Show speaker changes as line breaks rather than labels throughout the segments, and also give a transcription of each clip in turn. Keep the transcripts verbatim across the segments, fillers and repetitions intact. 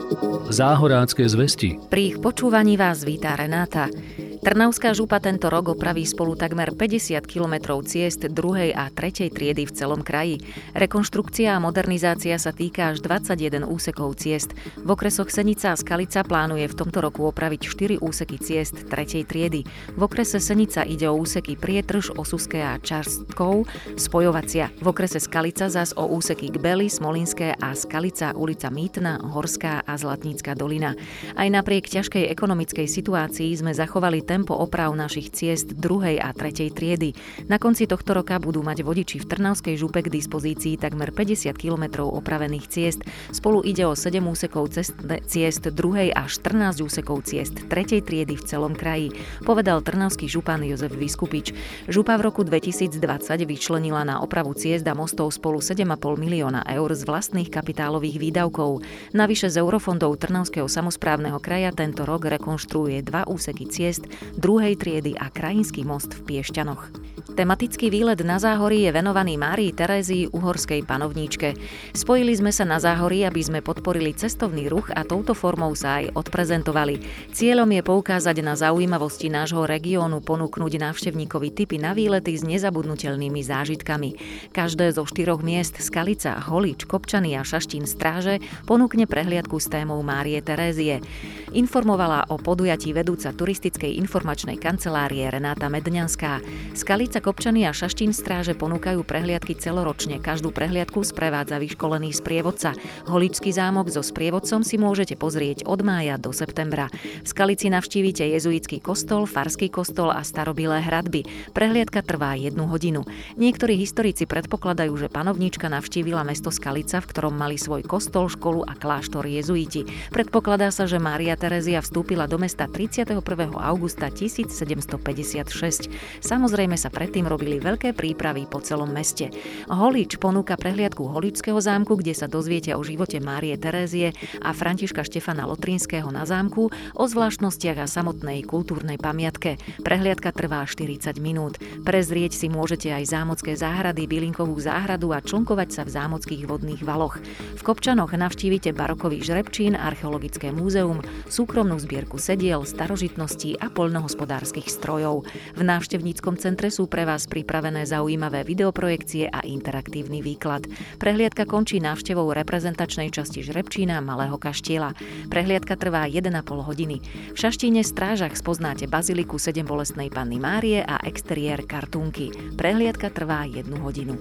Záhorácké zvesti.
Pri ich počúvaní vás víta Renáta. Trnavská župa tento rok opraví spolu takmer päťdesiat kilometrov ciest druhej a tretej triedy v celom kraji. Rekonštrukcia a modernizácia sa týka až dvadsaťjeden úsekov ciest. V okresoch Senica a Skalica plánuje v tomto roku opraviť štyri úseky ciest tretej triedy. V okrese Senica ide o úseky Prietrž, Osuské a Čarstkov, spojovacia. V okrese Skalica zas o úseky Kbely, Smolinské a Skalica, ulica Mýtna, Horská a Zlatnícka dolina. Aj napriek ťažkej ekonomickej situácii sme zachovali tempo oprav našich ciest druhej a tretej triedy. Na konci tohto roka budú mať vodiči v Trnavskej župe k dispozícii takmer päťdesiat kilometrov opravených ciest. Spolu ide o sedem úsekov cest, ciest druhej a štrnásť úsekov ciest tretej triedy v celom kraji, povedal trnavský župan Jozef Vyskupič. Župa v roku dvetisícdvadsať vyčlenila na opravu ciest a mostov spolu sedem a pol milióna eur z vlastných kapitálových výdavkov. Navyše z eurofondov Trnavského samosprávneho kraja tento rok rekonštruuje dva úseky ciest druhej triedy a krajinský most v Piešťanoch. Tematický výlet na Záhorí je venovaný Márii Terézii, uhorskej panovníčke. Spojili sme sa na Záhorí, aby sme podporili cestovný ruch a touto formou sa aj odprezentovali. Cieľom je poukázať na zaujímavosti nášho regiónu, ponúknuť návštevníkovi tipy na výlety s nezabudnutelnými zážitkami. Každé zo štyroch miest Skalica, Holič, Kopčany a Šaštín Stráže ponúkne prehliadku s témou Márie Terézie. Informovala o podujatí vedúca turistickej informačnej kancelárie Renáta Medňanská. Skalica, Kopčany a Šaštín Stráže ponúkajú prehliadky celoročne. Každú prehliadku sprevádza vyškolený sprievodca. Holičský zámok so sprievodcom si môžete pozrieť od mája do septembra. V Skalici navštívite jezuitský kostol, farský kostol a starobilé hradby. Prehliadka trvá jednu hodinu. Niektorí historici predpokladajú, že panovníčka navštívila mesto Skalica, v ktorom mali svoj kostol, školu a kláštor jezuiti. Predpokladá sa, že Mária Terézia vstúpila do mesta tridsiateho prvého augusta tisícsedemstopäťdesiatšesť. Samozrejme sa predtým robili veľké prípravy po celom meste. Holič ponúka prehliadku Holičského zámku, kde sa dozviete o živote Márie Terézie a Františka Štefana Lotrinského na zámku, o zvláštnostiach a samotnej kultúrnej pamiatke. Prehliadka trvá štyridsať minút. Prezrieť si môžete aj zámocké záhrady, bylinkovú záhradu a člnkovať sa v zámockých vodných valoch. V Kopčanoch navštívite barokový žrebčín, archeologické múzeum, súkromnú zbierku sediel, starožitností a poľnohospodárskych strojov. V návštevníckom centre sú pre vás pripravené zaujímavé videoprojekcie a interaktívny výklad. Prehliadka končí návštevou reprezentačnej časti žrebčína Malého kaštieľa. Prehliadka trvá jeden a pol hodiny. V Šaštíne Strážach spoznáte baziliku sedembolestnej Panny Márie a exteriér Kartúnky. Prehliadka trvá jednu hodinu.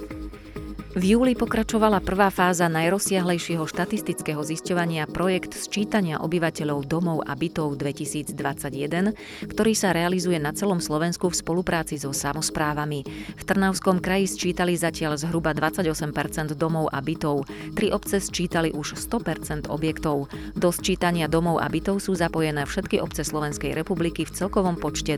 V júli pokračovala prvá fáza najrozsiahlejšieho štatistického zisťovania projekt sčítania obyvateľov domov a bytov dvetisícdvadsaťjeden, ktorý sa realizuje na celom Slovensku v spolupráci so samosprávami. V Trnavskom kraji sčítali zatiaľ zhruba dvadsaťosem percent domov a bytov. Tri obce sčítali už sto percent objektov. Do sčítania domov a bytov sú zapojené všetky obce Slovenskej republiky v celkovom počte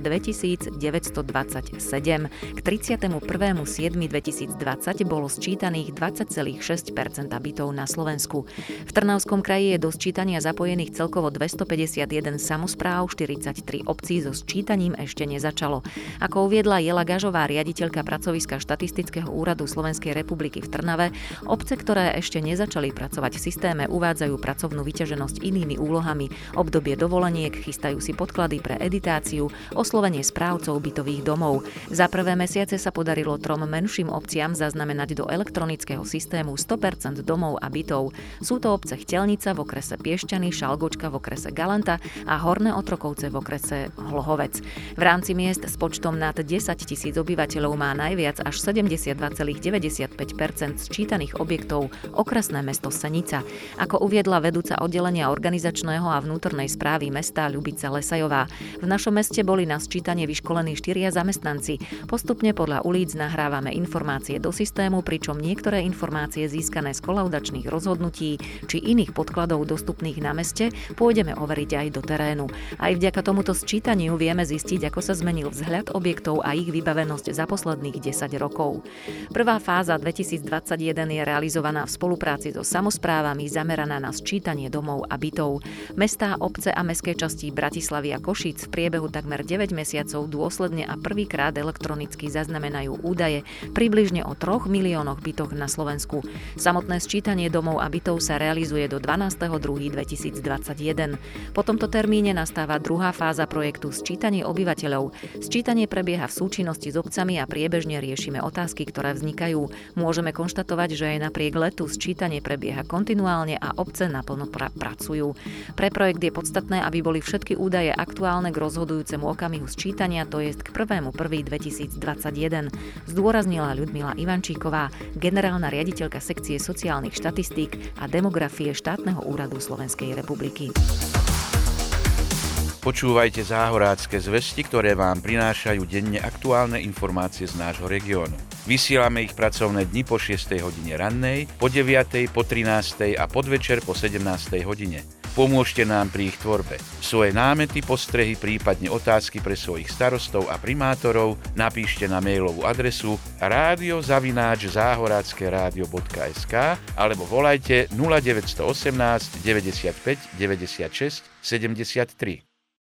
dvetisícdeväťstodvadsaťsedem. K tridsiatemu prvému júla dvetisícdvadsať bolo sčítané dvadsať celá šesť percent bytov na Slovensku. V Trnavskom kraji je do sčítania zapojených celkovo dvestopäťdesiatjeden samospráv, štyridsaťtri obcí so sčítaním ešte nezačalo. Ako uviedla Jela Gažová, riaditeľka pracoviska Štatistického úradu Slovenskej republiky v Trnave, obce, ktoré ešte nezačali pracovať v systéme, uvádzajú pracovnú vyťaženosť inými úlohami, obdobie dovoleniek, chystajú si podklady pre editáciu, oslovenie správcov bytových domov. Za prvé mesiace sa podarilo trom menším obciam zaznamenať do elektronického elektronického systému sto percent domov a bytov. Sú to obce Chtelnica v okrese Piešťany, Šalgočka v okrese Galanta a Horné Otrokovce v okrese Hlohovec. V rámci miest s počtom nad desaťtisíc obyvateľov má najviac až sedemdesiatdva celá deväťdesiatpäť percent sčítaných objektov okresné mesto Senica. Ako uviedla vedúca oddelenia organizačného a vnútornej správy mesta Ľubica Lesajová, v našom meste boli na sčítanie vyškolení štyria zamestnanci. Postupne podľa ulic nahrávame informácie do systému, pričom niektoré informácie získané z kolaudačných rozhodnutí či iných podkladov dostupných na meste pôjdeme overiť aj do terénu. Aj vďaka tomuto sčítaniu vieme zistiť, ako sa zmenil vzhľad objektov a ich vybavenosť za posledných desať rokov. Prvá fáza dvetisícdvadsaťjeden je realizovaná v spolupráci so samosprávami zameraná na sčítanie domov a bytov. Mestá, obce a mestské časti Bratislavy a Košíc v priebehu takmer deväť mesiacov dôsledne a prvýkrát elektronicky zaznamenajú údaje približne o troch miliónoch bytov bytoch na Slovensku. Samotné sčítanie domov a bytov sa realizuje do dvanásteho druhého dvetisícdvadsaťjeden. Po tomto termíne nastáva druhá fáza projektu Sčítanie obyvateľov. Sčítanie prebieha v súčinnosti s obcami a priebežne riešime otázky, ktoré vznikajú. Môžeme konštatovať, že aj napriek letu sčítanie prebieha kontinuálne a obce naplno pra- pracujú. Pre projekt je podstatné, aby boli všetky údaje aktuálne k rozhodujúcemu okamihu sčítania, to je k prvého prvého dvetisícdvadsaťjeden, zdôraznila Ľudmila Ivančíková, generálna riaditeľka sekcie sociálnych štatistík a demografie Štátneho úradu Slovenskej republiky.
Počúvajte záhorácké zvesti, ktoré vám prinášajú denne aktuálne informácie z nášho regiónu. Vysielame ich pracovné dni po šiestej hodine rannej, po deviatej, po trinástej a podvečer po sedemnástej hodine. Pomôžte nám pri ich tvorbe. Svoje námety, postrehy, prípadne otázky pre svojich starostov a primátorov napíšte na mailovú adresu rádio zavináč záhorácke rádio bodka es ká alebo volajte nula deväť jedna osem deväťdesiatpäť deväťdesiatšesť sedemdesiattri.